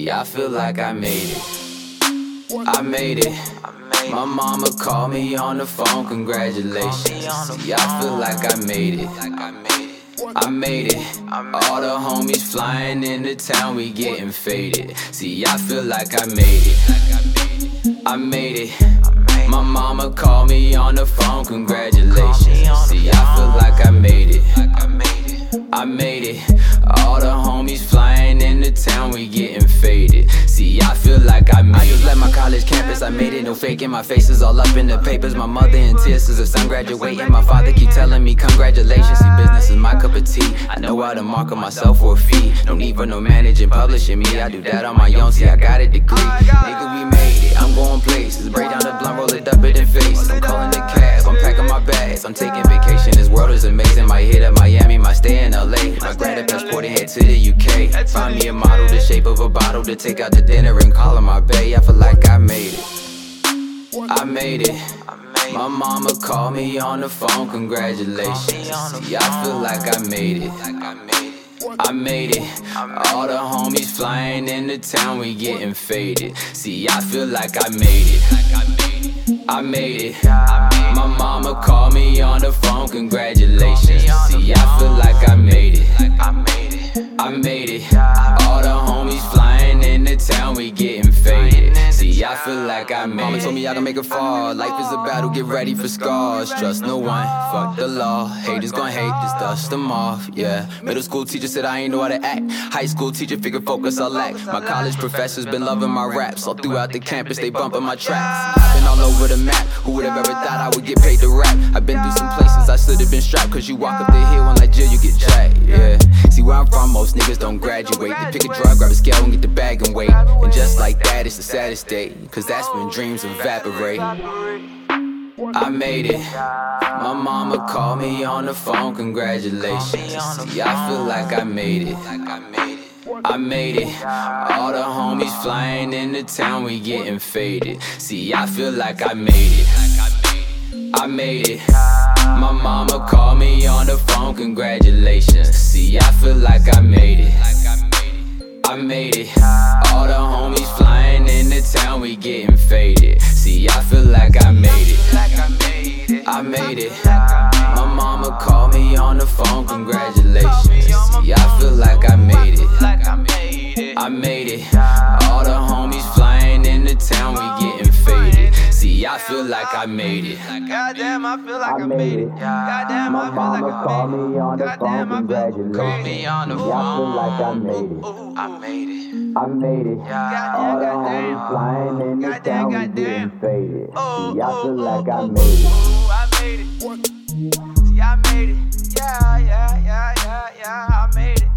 See, I feel like I made it. I made it. My mama called me on the phone, congratulations. See, I feel like I made it. I made it. All the homies flying into town, we getting faded. See, I feel like I made it. I made it. My mama called me on the phone, congratulations. See, I feel like I made it. I made it. All the homies flying into town, we getting faded. See, I feel like I made it. I just left my college campus, I made it, no faking. My face is all up in the papers. My mother in tears cause her son graduating. My father keep telling me congratulations. See, business is my cup of tea. I know how to market myself for a fee. No need for no managing, publishing me. I do that on my own, see, I got a degree. Nigga, we made it, I'm going places. Break down the blunt, roll it up in the face. I'm calling the cab, I'm packing my bags. I'm taking vacation, this world is amazing. Might hit up Miami, might stay in LA. Might grab a passport and head to the UK. Find me a model, the shape of a bottle, to take out to dinner and call her my bae. I feel like I made it. I made it. My mama called me on the phone, congratulations. See, I feel like I made it. I made it. All the homies flying into town, we getting faded. See, I feel like I made it. I made it. My mama called me on the phone, congratulations. See, I feel like I made it. I made it. All the homies flying into town, we getting faded. See, I feel like I made it. Mama told me I can make it fall. Life is a battle, get ready for scars. Trust no one, fuck the law. Haters gon' hate, just dust them off, yeah. Middle school teacher said I ain't know how to act. High school teacher figured focus I lack. My college professors been loving my raps. All throughout the campus, they bumping my tracks. I've been all over the map. Who would have ever thought I would get paid to rap? I've been through some places I should have been strapped. Cause you walk up the hill and like Jill, you get jacked, yeah. See where I'm from, most niggas don't graduate. They pick a drug, grab a scale and get the bag and wait. And just like that, it's the saddest day. Cause that's when dreams evaporate. I made it. My mama called me on the phone, congratulations. See, I feel like I made it. I made it. All the homies flying into town, we getting faded. See, I feel like I made it. I made it. My mama called me on the phone, congratulations. See, I feel like I made it. I made it. All the homies flying into town, we getting faded. See, I feel like I made it. I made it. My mama called me on the phone, congratulations. See, I feel like I made it. I made it. All the homies flying into town, we getting faded. See, I feel like I made it. Goddamn, I feel like I made it. Goddamn, I feel like I made it. Goddamn, I Call me on the phone. I feel like I made it. I made it. I made it. All the homies flying in the town, we getting faded. See, I feel like I made it. I made it. See, I made it. Yeah, I made it.